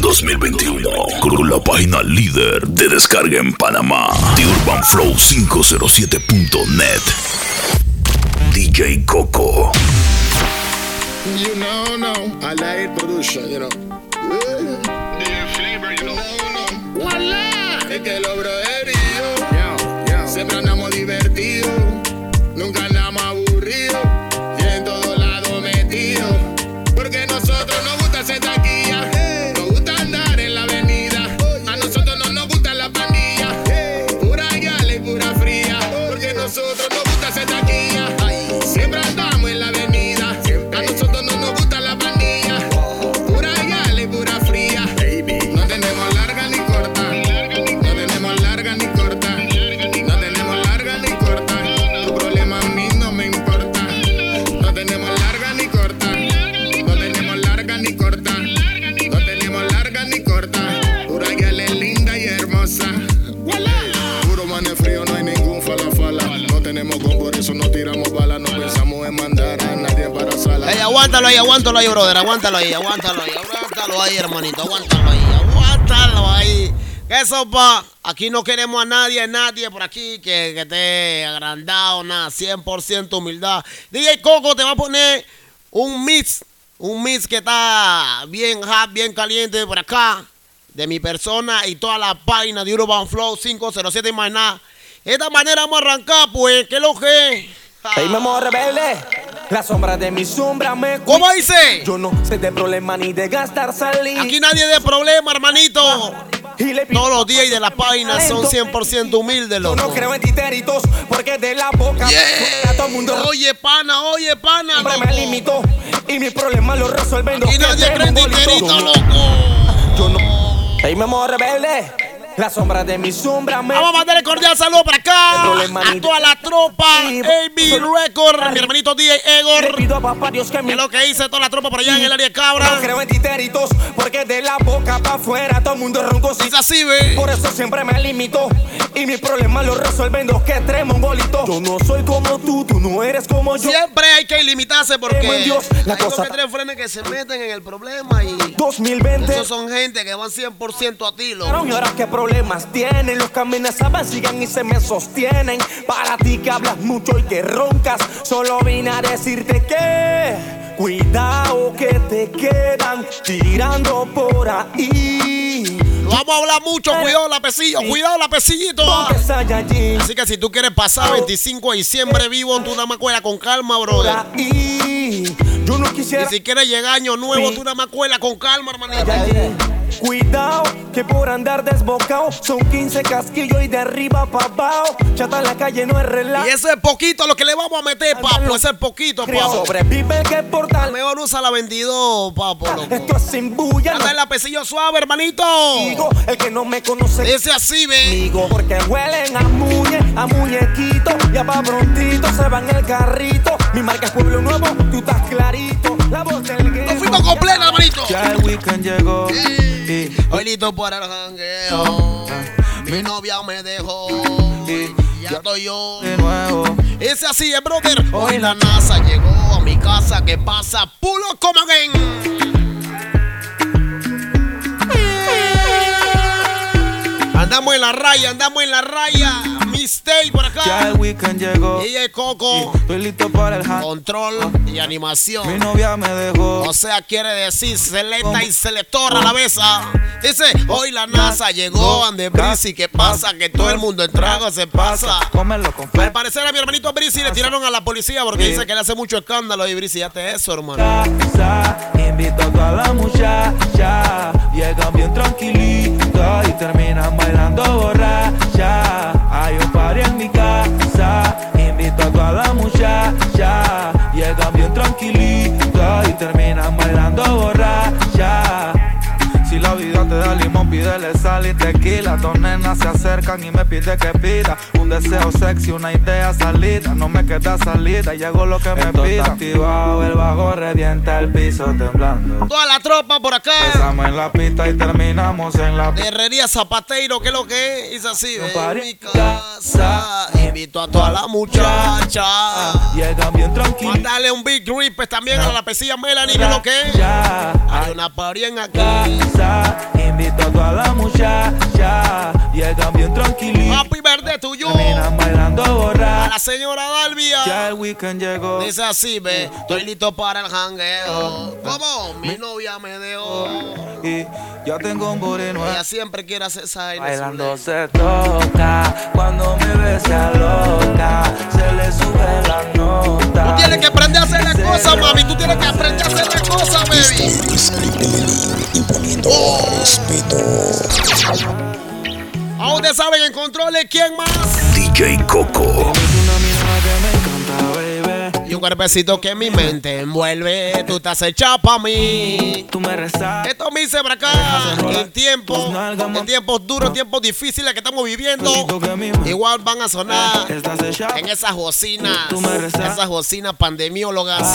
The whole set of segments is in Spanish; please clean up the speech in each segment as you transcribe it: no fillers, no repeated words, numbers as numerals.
2021 con la página líder de descarga en Panamá, TheUrbanFlow507.net. DJ Coco. You know, no, I like production, you know. The flavor, you know. Voila, es que lo broderío. Siempre andamos divertidos, nunca andamos aburridos. Y en todo lado metidos. Porque nosotros nos gusta hacer taquilla. Nos gusta andar en la avenida. A nosotros no nos gusta la pandilla. Pura gala y pura fría. Porque nosotros nos gusta hacer taquilla. Siempre andamos en la avenida. A nosotros no nos gusta la pandilla. Pura gala y pura fría. No tenemos larga ni corta. No tenemos larga ni corta. No tenemos larga ni corta. Tu problema a mí no me importa. No tenemos larga ni corta. No tenemos larga ni corta. No tenemos larga ni corta. Pura gala es linda y hermosa. Puro manes frío, no hay ningún fala. No tenemos con, por eso no tiramos balas. No pensamos en mandar a nadie para sala. Ey, aguántalo ahí, brother. Aguántalo ahí, hermanito. Aguántalo ahí. ¿Qué sopa? Aquí no queremos a nadie por aquí que esté agrandado, nada. 100% humildad. DJ Coco te va a poner un mix que está bien hot, bien caliente por acá. De mi persona y toda la página de Urban Flow 507 y más nada. De esta manera vamos a arrancar, pues. ¿Qué es lo que? Hey, mi amor rebelde, la sombra de mi sombra me cuida. ¿Cómo dice? Yo no sé de problema ni de gastar salida. Aquí nadie de problema, hermanito. Todos los días y de la página son 100% humildes, loco. Yo no creo en titeritos porque de la boca a todo el mundo. Oye, pana, siempre loco. me limito y mis problemas los resuelven. Aquí nadie cree en titeritos, loco. Yo no. Hey, mi amor rebelde, la sombra de mi sombra me. Vamos a mandarle cordial saludo para acá a toda la tropa AB Record, mi hermanito DJ Egor. Le pido a papá Dios que Es lo que dice toda la tropa por allá en el área de Cabra. No creo en titeritos porque de la boca para afuera todo el mundo ronco. Es así, ve. Por eso siempre me limito y mis problemas los resuelven dos que tres mongolitos. Yo no soy como tú no eres como yo. Siempre hay que limitarse porque Dios, la hay cosa dos que tres frenes que se meten en el problema y 2020. esos son gente que van 100% a ti, loco. Y ahora qué problemas tienen, los que amenazaban siguen y se me sostienen. Para ti que hablas mucho y que roncas, solo vine a decirte que cuidado que te quedan tirando por ahí. Vamos a hablar mucho, cuidado la pesillito. Así que si tú quieres pasar 25 de diciembre vivo en tu damacuela con calma, brother. Yo no quisiera. Y si quieres llegar año nuevo, tú damacuela con calma, hermanito. Cuidado, que por andar desbocado son 15 casquillos y de arriba para abajo. Chata en la calle no es relajo. Y eso es poquito lo que le vamos a meter, papo. Eso es poquito, papo. Sobrevive que portal. Mejor usa la 22, papo, loco. Esto es sin bulla. Anda en la pesillo suave, hermanito. El que no me conoce. Dice así, ve. Porque huelen a muñequito. Ya pa' prontito se va en el carrito. Mi marca es Pueblo Nuevo, tú estás clarito. La voz del gueto. Nos fuimos completos, hermanito. Ya el weekend llegó. Hoy listo para el jangueo. Mi novia me dejó. Ya estoy yo de nuevo. Ese así es, brother. Hoy la NASA llegó a mi casa. ¿Qué pasa? Pulo como again. Andamos en la raya. Mistake por acá. Ya el weekend llegó. DJ Coco. Estoy listo para el control y animación. Mi novia me dejó. O sea, quiere decir selecta y selectora a la vez. Dice, hoy la NASA llegó ande Brisi. ¿Qué pasa? Que todo el mundo en trago se pasa. Cómelo con Al parecer a mi hermanito Brisi le tiraron a la policía porque dice que le hace mucho escándalo. Y Brisi, ya te eso, hermano. Invito a toda la muchacha. Llegan bien tranquilita y terminan bailando borracha. Hay un party en mi casa. Invito a toda la muchacha. Llegan bien tranquilita y terminan bailando borracha. Si la vida te da limón, pídele sal y tequila. Dos nenas se acercan y me pide que pida un deseo sexy, una idea salida. No me queda salida, llego lo que me pida. Activado, el bajo revienta el piso temblando. Toda la tropa por acá. Empezamos en la pista y terminamos en la Herrería Zapateiro, ¿qué es lo que es? Es así, ve. party En mi casa. Invito a toda la muchacha. Llegan bien tranquilos. Mándale un big grip también a la pesilla Melanie, ¿qué es lo que es? Ya Hay una party en aquí. casa. invito a toda la muchacha. Llegan bien tranquilitos. Happy birthday to you. Terminan bailando A borracha. la señora Dalvia. Ya el weekend llegó. Dice así, ve. Estoy listo para el jangueo. ¿Cómo? Mi novia me dejó. Y ya tengo un body nuevo. Ella siempre quiere hacer esa Bailando se toca, cuando me besa loca, se le sube la nota. Tú tienes que aprender a hacer las cosas, mami. Tú tienes que aprender a hacer las cosas, baby. Ahora ustedes saben en controles quién más. DJ Coco. Una mirada que me encanta, baby. Y un cuerpecito que mi mente envuelve. Tú estás hecha pa' mí. Tú me rezas. Esto me dice por acá. En tiempos duros, tiempos difíciles que estamos viviendo, igual van a sonar Estás hecha. en esas bocinas. Tú me rezas. Esas bocinas pandemiólogas.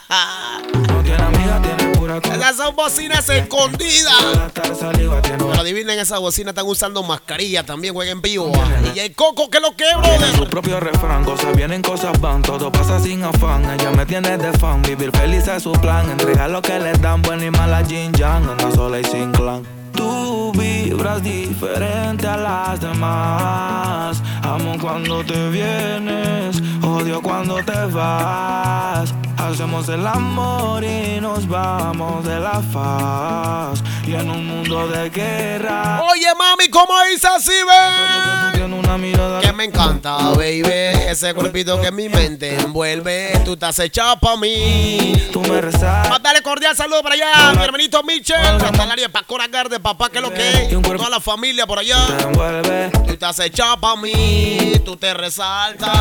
No tiene amiga, tiene pura cosa. Esas son bocinas escondidas. Estar saliva, tiene Pero adivinen, esas bocinas están usando mascarilla también, jueguen vivo. Y el Coco, que lo que, su brother. propio refrán, cosas vienen, cosas van, todo pasa sin afán. Ella me tiene de fan, vivir feliz es su plan. Entregar lo que les dan, buena y mala Jin Yang, anda sola y sin clan. Tú vibras diferente a las demás. Amo cuando te vienes, odio cuando te vas. Hacemos el amor y nos vamos de la faz. Y en un mundo de guerra. Oye, mami, ¿cómo dice así, Tú ve? tienes una mirada Que me encanta, baby. Ese cuerpito que mi mente envuelve. Tú estás hecha pa' mí. tú me rezas. Dale cordial saludo para allá, mi hermanito Mitchell. Hasta el área de Pacora Garde, papá, que lo que es. Toda la familia por allá. Te envuelve. Tú estás hecha pa' mí. Tú te resaltas.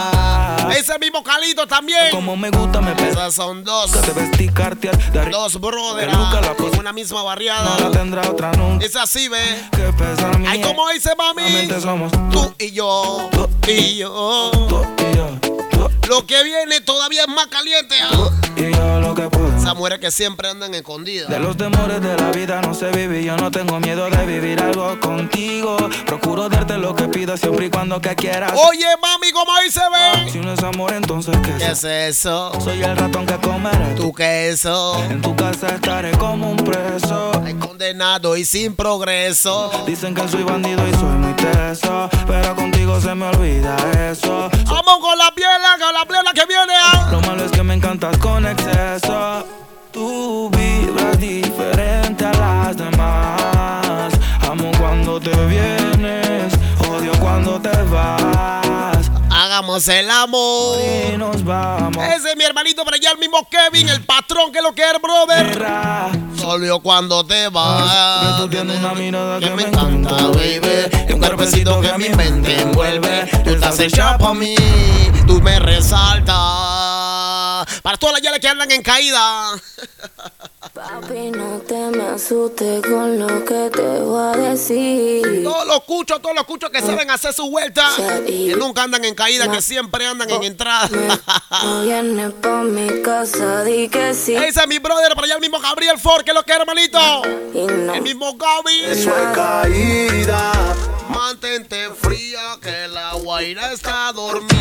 Ese mismo Calito también. Como me gusta, me pesa. Esas son dos. Que te vestí Cartier. De arriba Dos brothers Luca, la cosa. en una misma no barriada. la tendrá otra nunca. Es así, ve. Que pesa mi. Ay, como dice mami. Solamente somos Tú y yo. Y yo. tú y yo. Tú Lo que viene todavía es más caliente. y yo lo que puedo. Esas mujeres que siempre andan escondidas. De los temores de la vida no sé vivir. Yo no tengo miedo de vivir algo contigo. Procuro darte lo que pidas siempre y cuando que quieras. Oye, mami, ¿cómo ahí se ve? Si no es amor, entonces ¿qué ¿Qué es? es eso? Soy el ratón que comeré. ¿Tú qué es eso? En tu casa estaré como un preso. Hay condenado y sin progreso. Dicen que soy bandido y soy muy teso, pero contigo se me olvida eso. Vamos con la piela que viene. Lo malo es que me encantas con exceso. Tú vibras diferente a las demás. Amo cuando te vienes, odio cuando te vas. Hagamos el amor. Y nos vamos. Ese es mi hermanito por allá, el mismo Kevin, el patrón que lo que es, brother. Guerra. Solo cuando te vas. Tú tienes una mirada que me encanta, baby. Y un cuerpecito que mi mente envuelve. Tú estás hecha pa' mí. Tú me resaltas. Para todas las yales que andan en caída. Papi, no te me asustes con lo que te voy a decir. Todos los cuchos que saben hacer su vuelta. Que nunca andan en caída, que siempre andan en entrada. No vienes pa' mi casa, di que sí. Ese es mi brother, por allá el mismo Gabriel Ford, que es lo que es, hermanito. Y no, El mismo Gaby. Eso es caída. Mantente fría, que la guaira está dormida.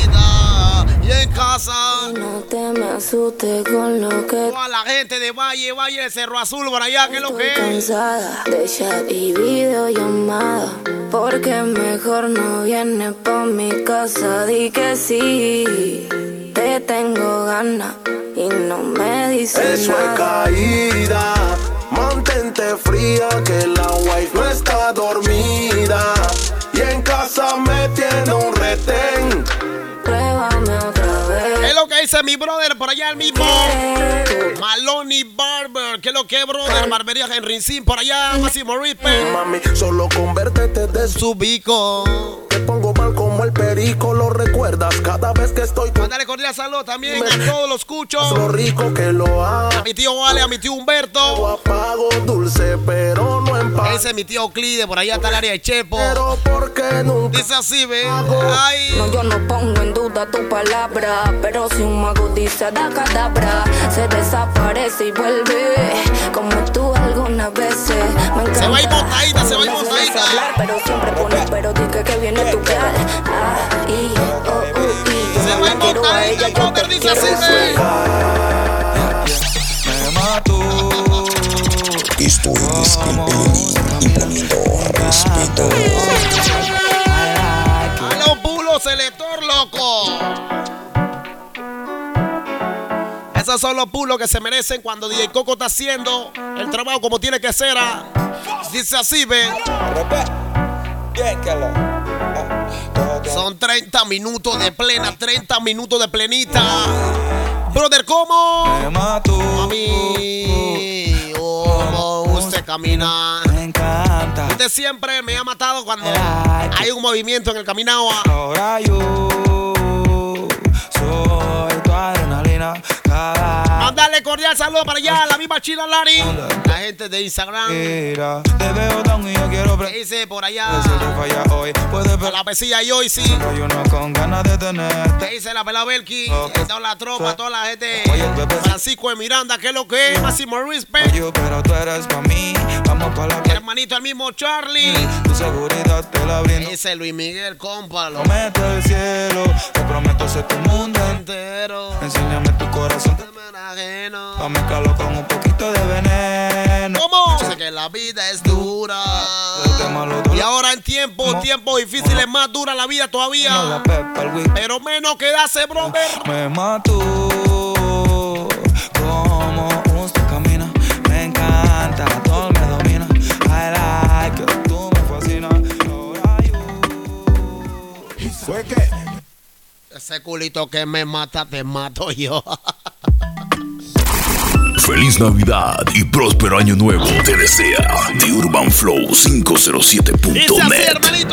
Y en casa, no te me asustes con lo que toda la gente de Valle de Cerro Azul, por allá, que es lo estoy que es. cansada de chat y videollamada. Porque mejor no vienes pa' mi casa, di que sí. Te tengo ganas y no me dices Eso es nada. caída. Mantente fría que la wife no está dormida. Y en casa me tiene un retén. Pruébame otra vez. Es lo que dice mi brother, por allá el mismo Maloney Barber, que es lo que es, brother. Barbería Henry Sin, por allá, Máximo Rispe. Mami, solo convértete de su. Su bico. Te pongo mal como el perico, lo recuerdas cada vez que estoy con. Mándale cordial saludo también a todos los cuchos. Lo rico que lo A hago. mi tío Vale, a mi tío Humberto. Apago dulce, pero no en paz. Ese es mi tío Clide, por allá está el área de Chepo. Pero porque nunca. Dice así, ve. Ay. No, yo no pongo en duda tu palabra, pero si un mago dice da cadabra, se desaparece y vuelve, como tú algunas veces. Me encanta. Se va a ir botadita, se va a ir No sueles botadita. hablar, pero siempre pones, pero di que viene tu piel. Se va a ir botadita, el brother dice así, ve. Me mató. Esto es el Pelín imponiendo respeto. A los pulos selector, loco. Esos son los pulos que se merecen cuando DJ Coco está haciendo el trabajo como tiene que ser. Dice así, ve. Son 30 minutos de plena, 30 minutos de plenita. Brother, ¿cómo? Mami, ¿cómo usted camina? Me encanta. Usted siempre me ha matado cuando hay un movimiento en el caminado. Ahora yo soy tu adrenalina. Mándale cordial saludo para allá a la misma China Lari. La gente de Instagram. Mira, te veo tan y yo quiero ¿Qué dice por allá? Si te falla hoy, puedes A ver la pesilla y hoy sí. yo no con ganas de tenerte. ¿Qué dice la Pela Belki? Toda la tropa, toda la gente. Oye, bebé. Francisco de Miranda, ¿qué es lo que es? Máximo respect. Yo, pero tú eres pa' mí. Vamos pa' la Mi playa. hermanito, el mismo Charlie. Tu seguridad te la brindo. Dice Luis Miguel, cómpalo. Promete el cielo, te prometo ser tu mundo Entero. Enséñame tu corazón. Ajeno. Pa' mezclarlo con un poquito de veneno. ¿Cómo? Sé que la vida es dura. Y ahora en tiempos difíciles más dura la vida No todavía. la pepa, el whisky Pero menos quedarse, brother. me mató. Como usted camina, me encanta, todo me domina. I like it, tú me fascinas. Ahora yo. ¿Fue qué? Ese culito que me mata, te mato yo. Feliz Navidad y próspero año nuevo te desea The Urban Flow Dice así, 507.net. hermanito,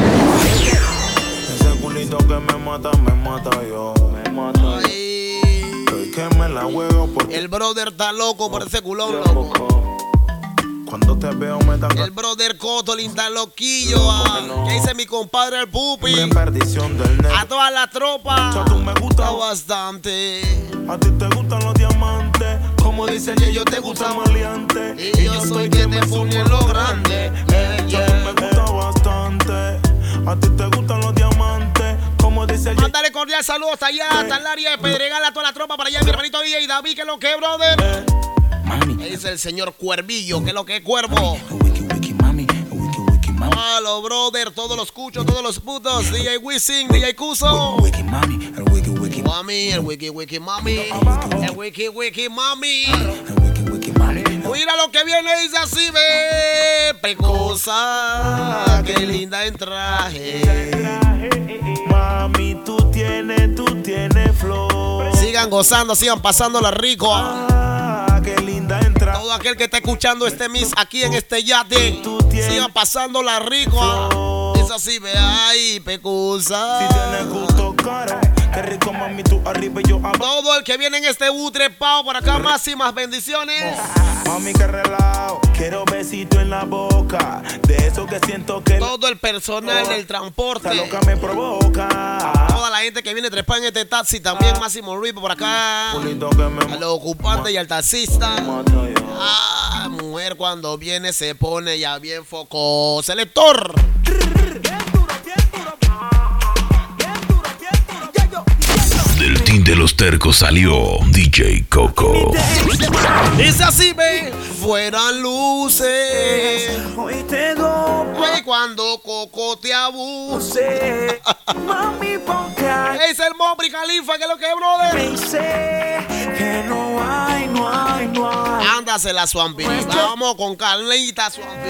Ese culito que me mata yo. Ay, Estoy que me la juego porque el brother está loco por ese culón, loco. cuando te veo me dan El brother Cotolin está loquillo. ¿Qué dice mi compadre el Pupi? en perdición del net. A toda la tropa. Tú me gusta, Está bastante. a ti te gustan los diamantes. Como dicen ellos te gustan maleantes. Y yo soy que te pone en lo grande. Tú me gusta bastante. A ti te gustan los diamantes. Como dice el Mándale cordial saludos hasta allá, hasta el área de Pedregal, a toda la tropa para allá, mi hermanito DJ David, que es lo que es, brother. ¿Qué dice el señor Cuervillo? ¿Qué es lo que es, Cuervo? Halo, brother, todos los cuchos, todos los putos. DJ Wisin, DJ Cuso. Mami, el wiki mami. El wiki mami. Mira lo que viene, dice así, ve. Pecosa, qué linda en traje. Mami, tú tienes flow. Sigan gozando, sigan pasándola rico. Qué linda entrada. Todo aquel que está escuchando este mix aquí en este yate, sigan pasándola rico. Es así, ve ahí, Pecusa. Si tienes gusto caro, qué rico mami, tú arriba y yo abajo. Todo el que viene en este butrepao por acá, máximas bendiciones. Mami, que relajo, quiero besito en la boca. De eso que siento que Todo el personal del transporte. esa loca me provoca. Toda la gente que viene trepada en este taxi también, máximo Ripo por acá. Culito que me A los ocupantes y al taxista. mato yo. Ah, mujer cuando viene se pone ya bien foco. Selector. Del team de los tercos salió DJ Coco. Dice así, ve. Fueran luces. Hoy te doy Ay, cuando Coco te abuse. mami, porque hay Es el Mobri Califa, que es lo que es, brother. sé que no hay. Ándase la Swampy. Vamos con Carlita Swampy.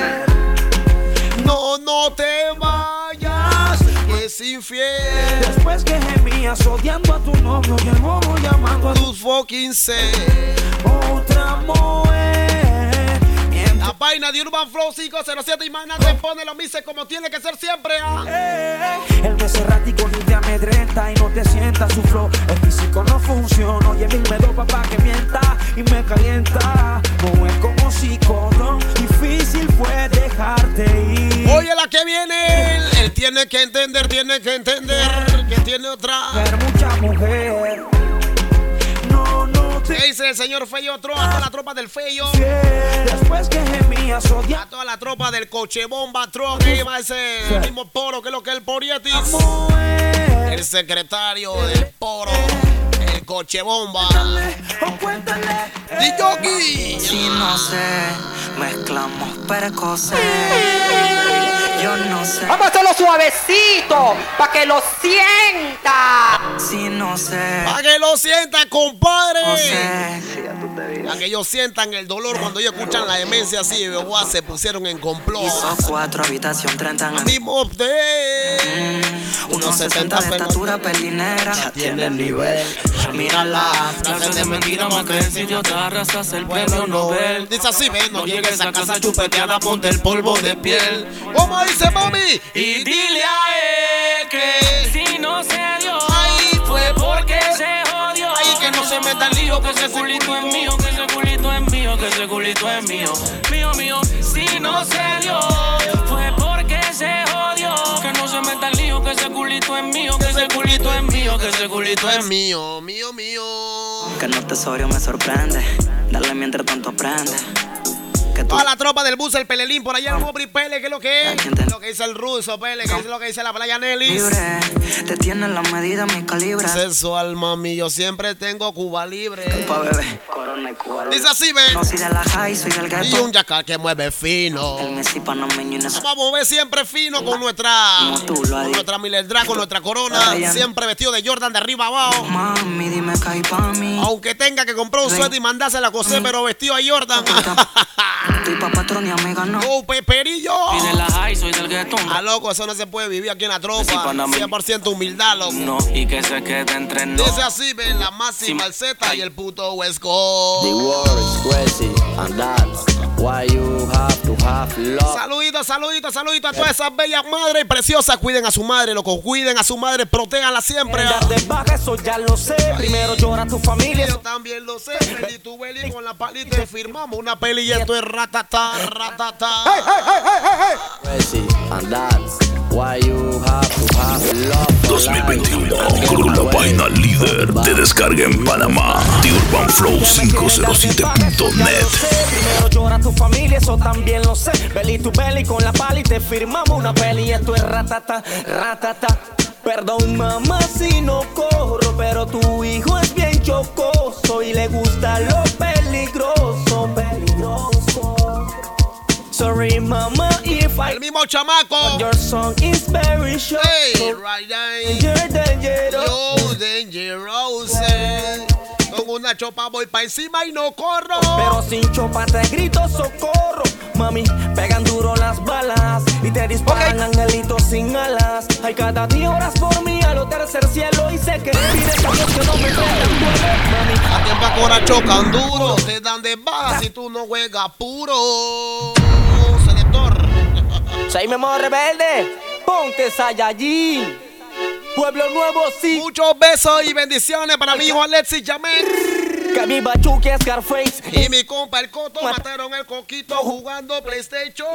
No te vayas, que es infiel. Después que gemías odiando a tu novio y el mono llamando a Tus fucking set. otra mujer. La página de Urban Flow 507 y más te pone los mises como tiene que ser siempre. El que es errático ni te amedrenta y no te sienta su flow. El físico no funciona, oye mil me doy papá que mienta y me calienta. No es como psicólogo, difícil fue dejarte ir. Oye, la que viene, él tiene que entender que tiene otra. Ver mucha mujer, no te ¿Qué dice el señor Feyo Tro? A toda la tropa del Feyo. fiel. Después que gemías A odiando toda la tropa del Coche Bomba Tro. Que iba ese el mismo poro que es lo que es el Porietis. a mujer. El secretario del Poro. El el coche bomba. O cuéntale. DJ. Si no sé, mezclamos percocet. Yo no sé. Vamos a hacerlo suavecito, para que lo sienta. Si no sé. Para que lo sientan, compadre. No sé. Para que ellos sientan el dolor cuando ellos escuchan la demencia así, guau, se pusieron en complot. Piso 4, habitación 30 en el Mismo de 1.60 de estatura pelinera. ya tiene el nivel. Mírala, Frases de mentira más que el sitio te arrastras el premio Nobel. Dice así, ven, no llegues a casa chupeteada, ponte el polvo de piel. ¿Cómo dice mami? Y dile a él que si no se dio, Ay, fue porque se jodió. Ay, que no se meta el lío, que ese culito es mío, que ese culito es mío, que ese culito es mío, mío, mío. Si no se dio, fue porque se jodió. Que no se meta el lío, que ese culito es mío, que ese culito es mío, que ese culito es mío. mío. Que no tesorio me sorprende. Dale mientras tanto aprende. Que tú Toda la tropa del bus, el Pelelín, por allá el Mobri Pele, ¿qué es lo que es? Lo que dice el ruso, Pele, ¿qué es lo que dice la playa Nelly? libre. Te tienen la medida, mi calibre. Sensual, mami, yo siempre tengo Cuba libre. Pa' bebé. Corona y Cuba. Dice así, ven. No soy de la high, soy del Y ghetto. un yacal que mueve fino. El Messi panameño en eso. Vamos a mover siempre fino con nuestra Miller Drag, con nuestra corona. Siempre vestido de Jordan de arriba abajo. Mami, dime que hay pa' mí. Aunque tenga que comprar un suéter y mandársela a coser, pero vestido a Jordan. Estoy pa' patrón y amiga no. ¡Oh, Peperillo! Y de la high soy del gueto. Ah, loco, eso no se puede vivir aquí en la tropa. Sí, Panameño. 100% humildad, loco. No, y que se quede entre nos. Dice así, ven, la máxima, el Z y el puto West The Coast. world is crazy, and that's why you have to have love. Saluditos a todas esas bellas madres preciosas. Cuiden a su madre, loco, cuiden a su madre, protéganla siempre. Dar de baja, eso ya lo sé. Primero llora tu familia. Yo también lo sé. Peli tu Beli con la palita y firmamos una peli y esto es ratata, ratata. Crazy, and that's why you have to have love. 2021 con la página líder de descarga en Panamá, The Urban Flow 507.net. Primero llora tu familia, eso también lo sé. Belly tu belly con la pala y te firmamos una peli y esto es ratata, ratata. Perdón mamá si no corro, pero tu hijo es bien chocoso y le gusta lo peligroso, peligroso. Sorry mama if I El mismo chamaco. your song is very short. Hey, right there. Danger, Yo, dangerous. Con una chopa voy pa' encima y no corro. pero sin chopa te grito socorro. Mami, pegan duro las balas y te disparan angelitos sin alas. Hay cada día horas por mí a lo tercer cielo y sé que pides cambios que no me traigan duele. Mami, A tiempo ahora chocan duro. Te dan de baja si tú no juegas puro. Selector. soy Memo Rebelde, ponte Saiyajin. Pueblo Nuevo, sí. Muchos besos y bendiciones para mi hijo Alexis Yamet. Que mi bachuque es Scarface. Y mi compa el Coto mataron el coquito jugando PlayStation.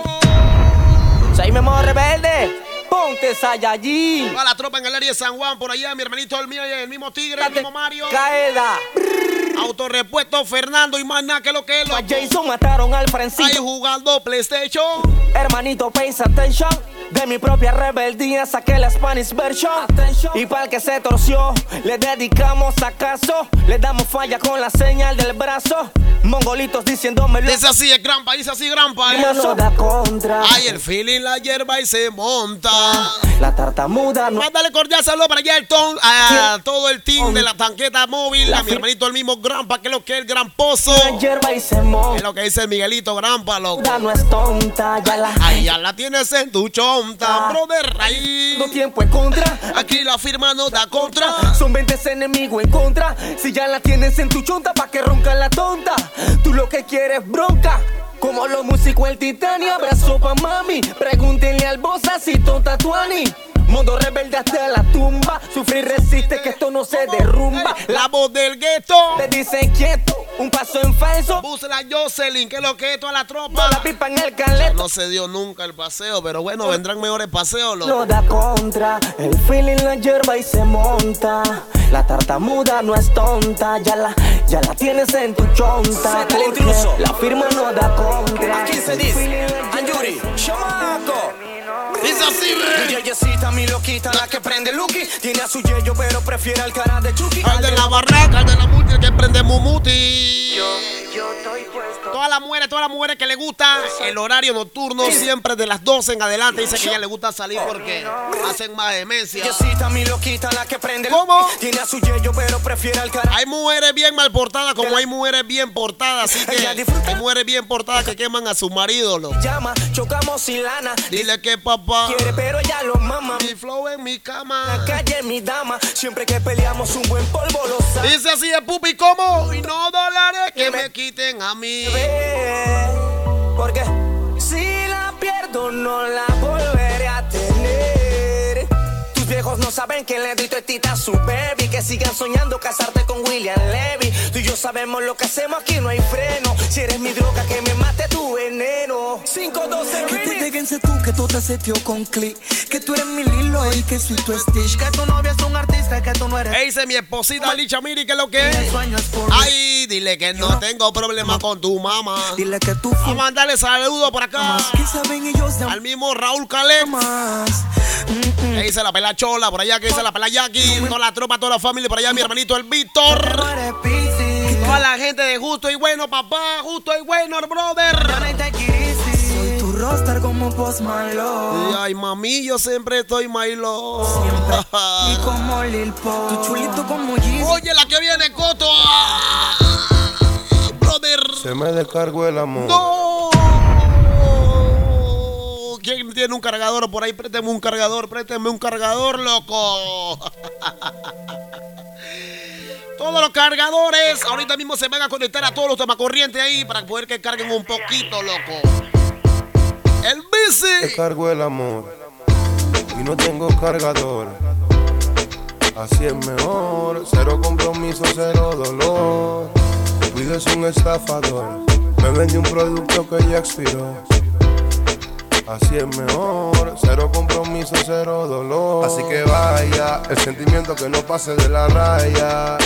Soy Memo Rebelde, ponte Saiyajin. Toda la tropa en el área de San Juan, por allá, mi hermanito el mío y el mismo Tigre, el mismo Mario. Caeda. Autorepuesto Fernando y más nada que lo que es A loco. Jason mataron al Ahí Francito. jugando PlayStation. Hermanito, pays attention. De mi propia rebeldía saqué la Spanish version. Y para el que se torció, le dedicamos acaso. Le damos falla con la señal del brazo. Mongolitos diciéndomelo. Dice así el Grampa, dice así Grampa. Mano da contra. Ay, el feeling la hierba y se monta. La tartamuda no. Mándale cordial saludo para allá a todo el team de la tanqueta móvil. A mi hermanito el mismo Grampa, que es lo que es el Gran Pozo. La hierba y se Es monta. lo que dice el Miguelito Grampa, loco. No es tonta, ya la. Ahí ya la tienes en tu chonta, brother. Ahí. No tiempo en contra. Aquí la firma no da contra. Son 20 enemigos en contra. Si ya la tienes en tu chonta, pa' que ronca la tonta. Tú lo que quieres bronca. Como los músicos el titanio, abrazo pa' mami. Pregúntenle al bossa si tonta tuani. Mundo rebelde hasta la tumba. Sufrir resiste que esto no se derrumba. La voz del gueto. Te dicen quieto, un paso en falso. Busla Jocelyn, que es lo que es toda la No tropa. la pipa en el caleto. No se dio nunca el paseo, pero bueno, vendrán mejores paseos, loco. No da contra, el feeling la hierba y se monta. La tartamuda no es tonta, ya la tienes en tu chonta. Zeta el intruso. La firma no da contra. Aquí se El dice, feeling la hierba Ayuri, chamaco. Dice así, así, ve. Yeyecita, mi loquita, la que prende Lucky. Tiene a su yeyo, pero prefiere el cara de Chucky. Al de la barraca, al de la multi, el que prende Mumuti. Yo estoy puesto. Todas las mujeres que le gusta el horario nocturno, siempre de las 12 en adelante, dice que a ella le gusta salir porque hacen más demencia. Yeyecita, mi loquita, la que prende ¿Cómo? Lucky. Tiene a su yeyo, pero prefiere el cara. Hay mujeres bien mal portadas como hay mujeres bien portadas, así que hay mujeres bien portadas que queman a su marido, loco. Llama, chocamos sin lana. Dile que papá Quiere, pero ella lo mama. mi flow en mi cama. La calle, mi dama. Siempre que peleamos, un buen polvo lo sabe. Dice así de pupi como y no dólares que me quiten a mí. Porque si la pierdo, no la volveré a tener. Tus viejos no saben que le doy teta a su baby. Que sigan soñando casarte con William Levy. Tú y yo sabemos lo que hacemos, aquí no hay freno. Si eres mi droga, que me mate tu veneno. 5-12 Que te déguense tú, que todo te setió con click. Que tú eres mi Lilo y que soy tu Stitch. Que tu novia es un artista, que tú no eres. Ey, dice mi esposita Licha Miri, que lo que es. Ay, dile que no tengo problema con tu mamá. Dile que tú Vamos a mandarle saludos por acá que saben ellos de al mismo Raúl Caleb. más. Que dice la pela Chola, por allá que dice la pela Jackie. Toda la tropa, toda la familia, por allá mi hermanito el Víctor. Toda la gente de Justo y Bueno, papá. Justo y Bueno, brother. Soy tu roster como Post Malone. Y ay, mami, yo siempre estoy Milo. Y como Lil Pop. Tu chulito como Yeezy. Oye, la que viene, Coto. Brother. Se me descargó el amor. ¡No! ¿Quién tiene un cargador por ahí? Présteme un cargador, loco. Todos los cargadores ahorita mismo se van a conectar a todos los tomacorrientes ahí para poder que carguen un poquito, loco. El bici. Descargó el amor y no tengo cargador. Así es mejor, cero compromiso, cero dolor. Cuido es un estafador, me vendió un producto que ya expiró. Así es mejor, cero compromiso, cero dolor. Así que vaya, el sentimiento que no pase de la raya.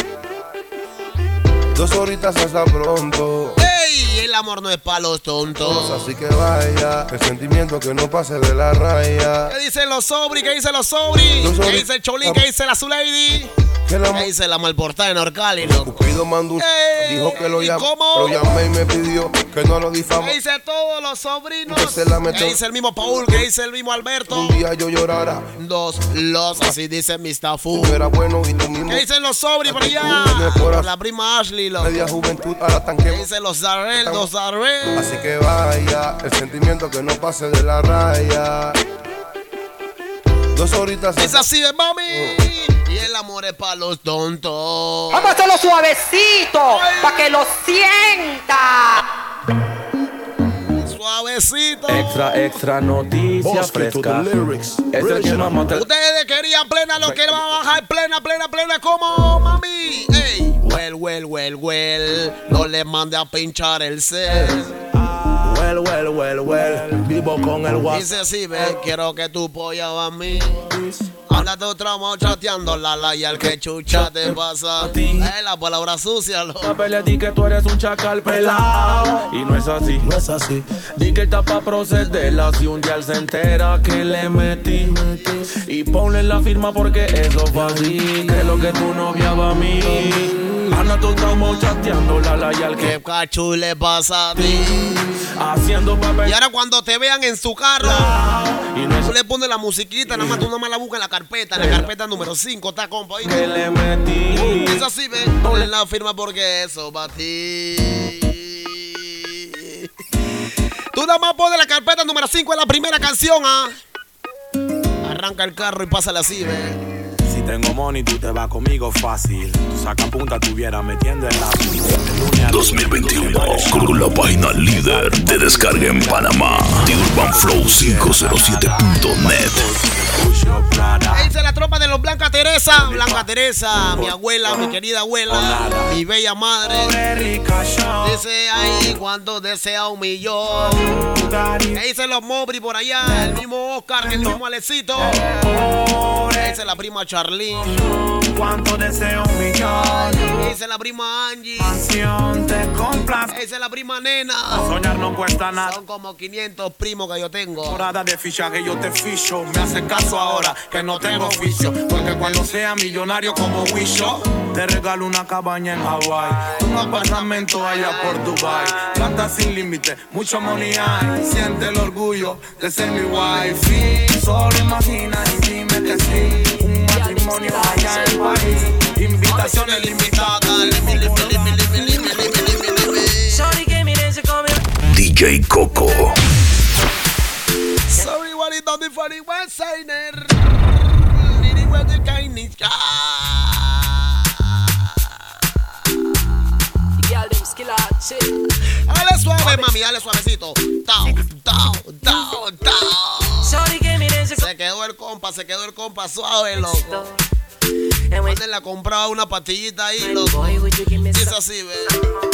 2 horitas hasta pronto. ¡Ey! El amor no es pa' los tontos. Así que vaya, el sentimiento que no pase de la raya. ¿Qué dicen los sobri? ¿Qué dicen los sobri? ¿Qué dice el Cholín? ¿Qué dice la Zulady? ¿Qué dice la malportada de Norcali, loco? Cupido mandó, dijo que lo llamé, lo llamé y me pidió que no lo difame. ¿Qué dice todos los sobrinos? ¿Qué dice el mismo Paul? ¿Qué dice el mismo Alberto? Un día yo llorara. Así dice Mr. Fu. Era bueno y tú mismo. ¿Qué dicen los sobri por allá? Por la prima Ashley, loco. Media juventud a la tanque. ¿Qué dicen los Darrell? Así que vaya, el sentimiento que no pase de la raya. 2 horitas. Es así de mami. Y el amor es para los tontos. Vamos a hacerlo suavecito, para que lo sienta. Suavecito. Extra noticias frescas. Es el que más mata. Ustedes querían plena, lo que va a bajar plena. ¿Cómo, mami? Ey, well. No le mande a pinchar el cel. Vivo con el WhatsApp. Dice así, ve, quiero que tu polla a mí. Ándate otra mano chateando la y al que chucha te pasa. La palabra sucia, loco. La pelea di que tú eres un chacal pelado. Y no es así. Di que está pa' procederla. Si un día él se entera que le metí. Y ponle la firma porque eso fue así. Que lo que tu novia va a mí. Anda tu trauma chateando la y al que cachu le pasa a ti. Haciendo papel. Y ahora cuando te vean en su carro, tú le pones la musiquita, nada más tú la buscas en la carpeta número 5, está compa ahí. Que le metí. Es así, ve, ponle la firma porque eso va a ti. Tú nada más pones la carpeta número 5 en la primera canción, Arranca el carro y pásale así, ve. Si tengo money, tú te vas conmigo fácil. Tú saca punta, tuviera metiendo el lápiz. 2021, con la página líder de descarga en Panamá, TheUrbanFlow507.net. Ahí dice la tropa de los Blanca Teresa. Mi abuela, mi querida abuela, mi bella madre. Dice ahí cuando desea un millón. Ahí dice los Mobri por allá, el mismo Oscar, el mismo Alecito. Ahí dice la prima Charlene. cuánto deseo un millón. Esa es la prima Angie. Pasión te complace. Esa es la prima Nena. Soñar no cuesta nada. Son como 500 primos que yo tengo. Temporada de fichaje yo te ficho. Me hace caso ahora que no tengo oficio. Porque cuando sea millonario como Wisho, te regalo una cabaña en Hawái, un apartamento allá por Dubai. Plata sin límite, mucho money hay. Siente el orgullo de ser mi wifi. Solo imagina y dime que sí. Un matrimonio allá en París. Invitaciones limitadas. DJ Coco. Sorry, what it done for the West Sider. Dale suave, mami, dale suavecito. Down. Se quedó el compa suave, loco. Antes le compraba una pastillita ahí, loco. Y es así, ve.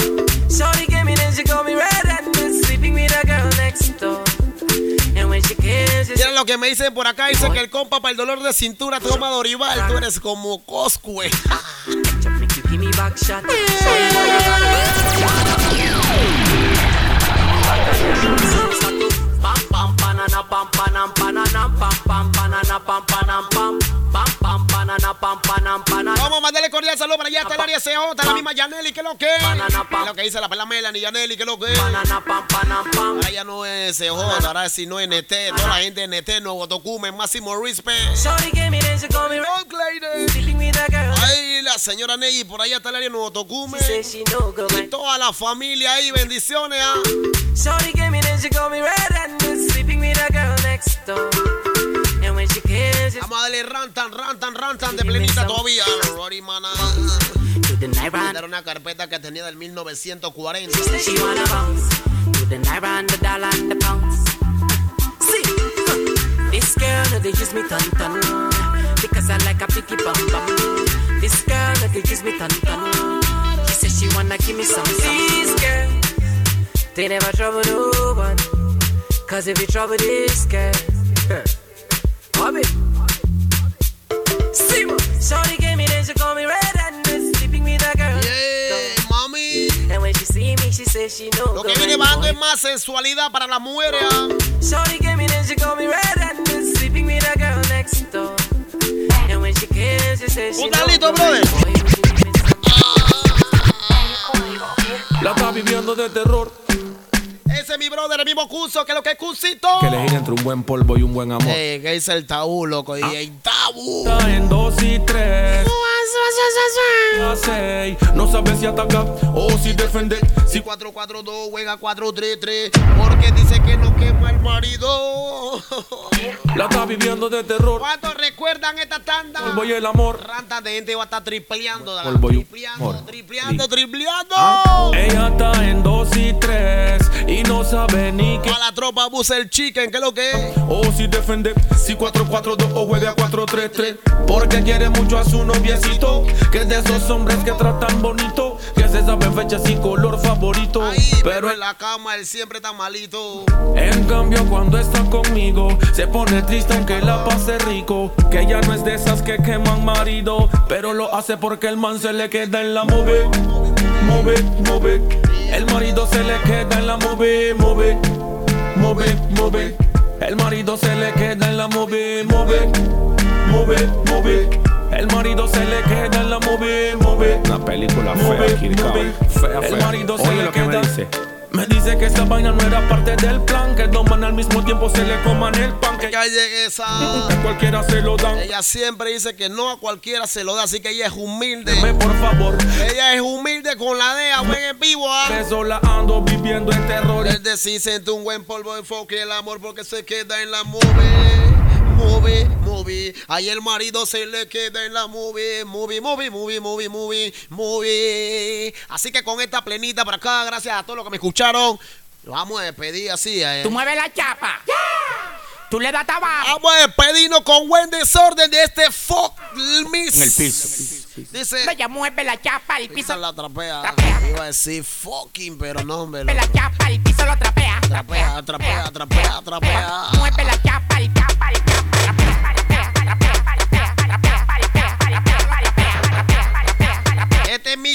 Mira lo que me dicen por acá. Dice que el compa para el dolor de cintura toma Dorival. Tú eres como Coscue. Vamos a mandarle cordial saludo para allá. Está el área CJ, la misma Yaneli, que lo que es. Lo que dice la pela Melanie, Yaneli, que lo que es. Ahora ya no es CJ, ahora si no es NT. Toda la gente de NT, Nuevo Tocumen, máximo respect. Ay, la señora Neyi, por allá está el área Nuevo Tocumen. Y toda la familia ahí, bendiciones. Vamos a darle rantan de plenita todavía. Rory Mana. Era una carpeta que tenía del 1940. This girl, they use me tan because I like a picky bum bum. This girl, they use me tan. She says she wanna give me some. This girl, they never trouble no one. Cause if you trouble this girl, Bobby. Simo, shorty gave me then she call me red and sleeping with a girl. Yeah, mami. And when she see me, she says she know. Lo que viene bajando es más sensualidad para las mujeres. Shorty gave me then she call me red and sleeping with a girl next door. And when she cares, she says she know. Brother. La está viviendo de terror. Ese es mi brother, el mismo curso que lo que es cursito. Que elegir entre un buen polvo y un buen amor. Que dice el tabú, loco. Y el tabú. Está en 2 y 3. No sabes si atacar o si defender. Si 4-4-2 juega 4-3-3. Porque dice que no quema el marido. La está viviendo de terror. ¿Cuántos recuerdan esta tanda? Polvo y el amor. Ranta de gente va a estar tripleando. Tripleando. Ella está en 2 y 3. Y no sabe ni qué. A la tropa abusa el chicken, ¿qué es lo que es? O si defiende, si 4-4-2 o juega 4-3-3. Porque quiere mucho a su noviecito. Que es de esos hombres que tratan bonito. Que se saben fechas y color favorito. Ay, pero en la cama él siempre está malito. En cambio cuando está conmigo se pone triste aunque la pase rico. Que ella no es de esas que queman marido. Pero lo hace porque el man se le queda en la move. El marido se le queda en la move. El marido se le queda en la move. El marido se le queda en la move. Una película fea, Fea. El marido se le queda. Me dice que esa vaina no era parte del plan. Que dos manes al mismo tiempo se le coman el pan. Que esa. A cualquiera se lo dan. Ella siempre dice que no a cualquiera se lo da. Así que ella es humilde. Deme por favor. Ella es humilde con la DEA. Buen en vivo. Eso la ando viviendo en terror. Es decir, siente un buen polvo de enfoque y el amor porque se queda en la movie. Ahí el marido se le queda en la movie. Así que con esta plenita por acá, gracias a todos los que me escucharon, lo vamos a despedir así. Tú mueves la chapa. Tú le das tabaco. Vamos a despedirnos con buen desorden de este fuck miss. En el piso. Dice. Ella mueve la chapa, el piso. La trapea. Iba a decir fucking, pero no, hombre. Mueve la chapa, el piso lo trapea. Trapea. Mueve la chapa, el chapa.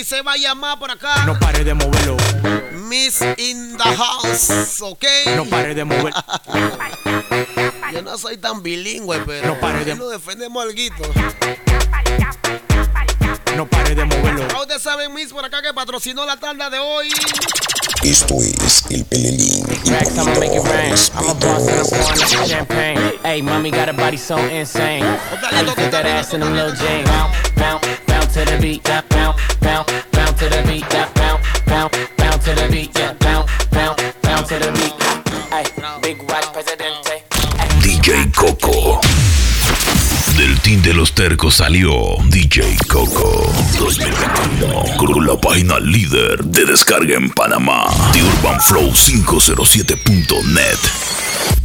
y se va a llamar por acá. No pare de moverlo. Miss in the house, ¿ok? No pare de mover. Yo no soy tan bilingüe, pero no pare de... nos defendemos alguito. No pare de moverlo. Ahora ustedes saben, Miss por acá que patrocinó la tanda de hoy. Esto es el Pelelín. I'ma make it rain. I'm a boss and I'm pouring up champagne. Hey, mommy got a body so insane. I just put that ass in them little jeans. Bounce, bounce to the beat. Bounce, bounce, bounce to the beat. Bounce, bounce, bounce to the beat. Bounce, bounce, bounce to the beat. Hey, big watch presidente. DJ Coco. Del team de los tercos salió DJ Coco 2021 con la página líder de descarga en Panamá, The Urban Flow 507.net.